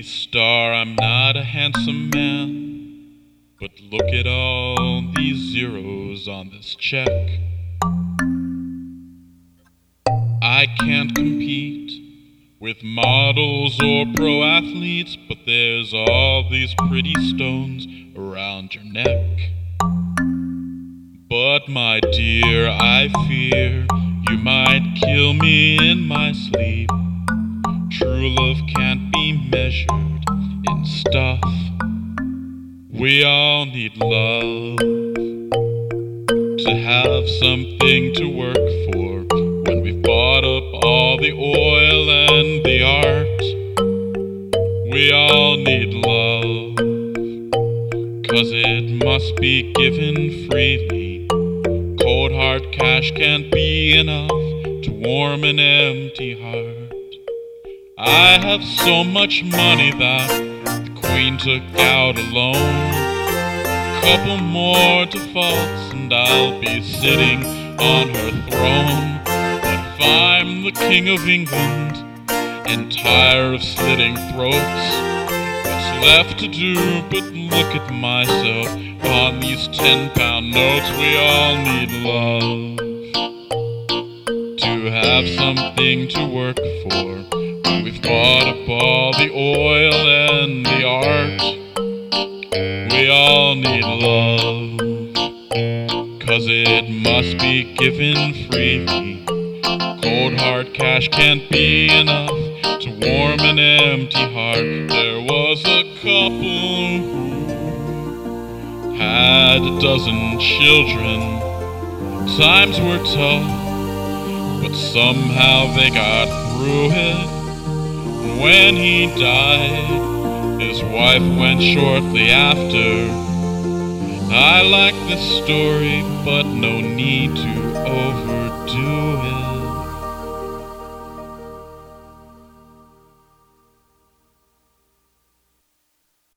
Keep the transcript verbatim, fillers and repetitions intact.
movie star, I'm not a handsome man, but look at all these zeros on this check. I can't compete with models or pro athletes, but there's all these pretty stones around your neck. But my dear, I fear you might kill me in my sleep. True love can't be measured in stuff. We all need love to have something to work for when we've bought up all the oil and the art. We all need love, 'cause it must be given freely. Cold hard cash can't be enough to warm an empty heart. I have so much money that the Queen took out alone. Couple more defaults and I'll be sitting on her throne. But if I'm the King of England and tired of slitting throats, what's left to do but look at myself on these ten pound notes? We all need love to have something to work for. We've bought up all the oil and the art. We all need love, 'cause it must be given freely. Cold hard cash can't be enough to warm an empty heart. There was a couple who had a dozen children. Times were tough, but somehow they got through it. When he died, his wife went shortly after. I like this story, but no need to overdo